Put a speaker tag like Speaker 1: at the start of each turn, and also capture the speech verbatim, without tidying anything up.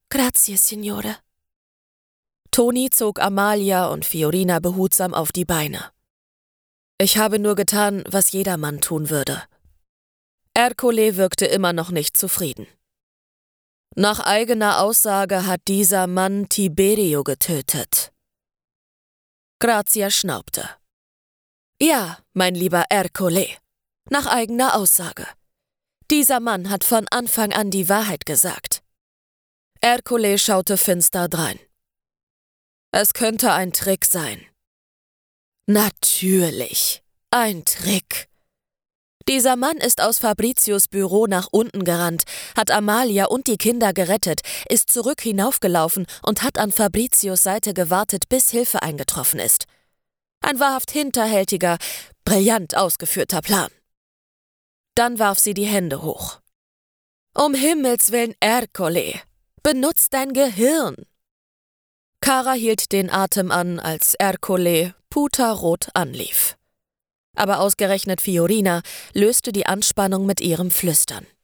Speaker 1: Grazie, Signore. Toni zog Amalia und Fiorina behutsam auf die Beine. Ich habe nur getan, was jeder Mann tun würde. Ercole wirkte immer noch nicht zufrieden. Nach eigener Aussage hat dieser Mann Tiberio getötet. Grazia schnaubte. Ja, mein lieber Ercole, nach eigener Aussage. Dieser Mann hat von Anfang an die Wahrheit gesagt. Ercole schaute finster drein. Es könnte ein Trick sein. Natürlich, ein Trick. Dieser Mann ist aus Fabrizios Büro nach unten gerannt, hat Amalia und die Kinder gerettet, ist zurück hinaufgelaufen und hat an Fabrizios Seite gewartet, bis Hilfe eingetroffen ist. Ein wahrhaft hinterhältiger, brillant ausgeführter Plan. Dann warf sie die Hände hoch. Um Himmels willen, Ercole, benutz dein Gehirn! Kara hielt den Atem an, als Ercole puterrot anlief. Aber ausgerechnet Fiorina löste die Anspannung mit ihrem Flüstern.